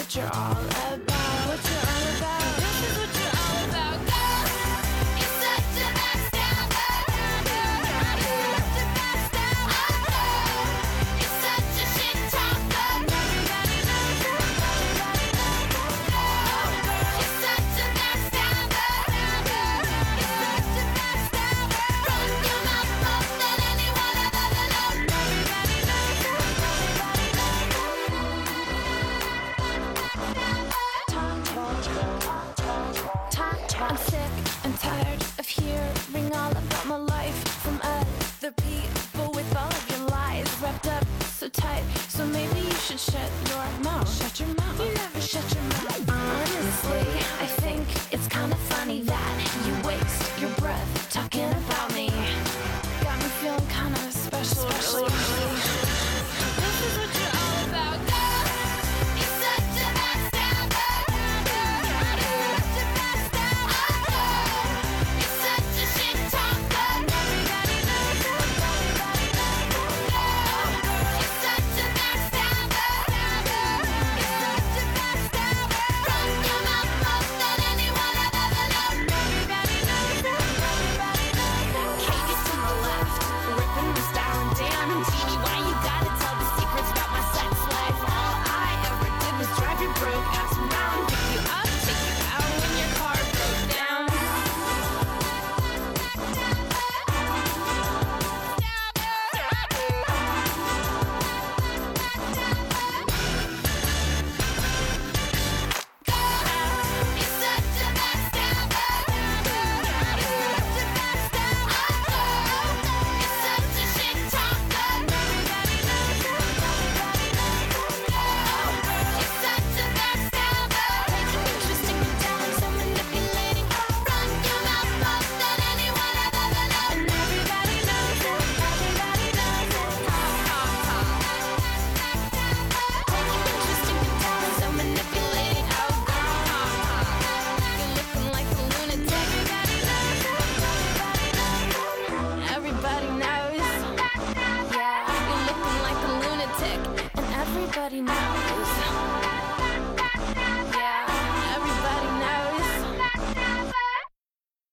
what you're all about. What you're all about. This is what you're all about. Girl, you're such a backstabber. You're such a backstabber. You're such a shit talker. Everybody knows you. Everybody knows you. You're such a backstabber. You're such a backstabber. Run your mouth more than anyone I've ever known. Everybody knows you. Everybody knows you. I'm sick and tired of hearing all about my life from other people with all of your lies wrapped up so tight. So maybe you should shut your mouth. Shut your mouth. You never shut your mouth. Honestly, I think it's kind of funny that you waste your breath talking about me. Got me feeling kind of special. This is what you're all about, girl. You're such a backstabber. You're such a backstabber. You're such a shit talker. Everybody knows you. Everybody knows you. You're such a backstabber. You're such a backstabber. Run your mouth more than anyone I've ever known. Everybody knows you. Everybody knows you. Can't get to my left, ripping the styling down. And Jeannie, why you gotta tell the secrets about my sex life? All I ever did was drive you broke, ask me round, pick you up, take you out when your car broke down. You're such a backstabber. You're such a backstabber. You're such a shit talker. Everybody knows you. Everybody knows you. You're such a backstabber. Twisting me down, so manipulating. Run your mouth more than anyone I've ever known. And everybody knows you. Everybody knows you. Twisting me down, so manipulating. Oh, you're looking like a lunatic. Everybody knows. Everybody knows. Yeah, you're looking like a lunatic, and everybody knows.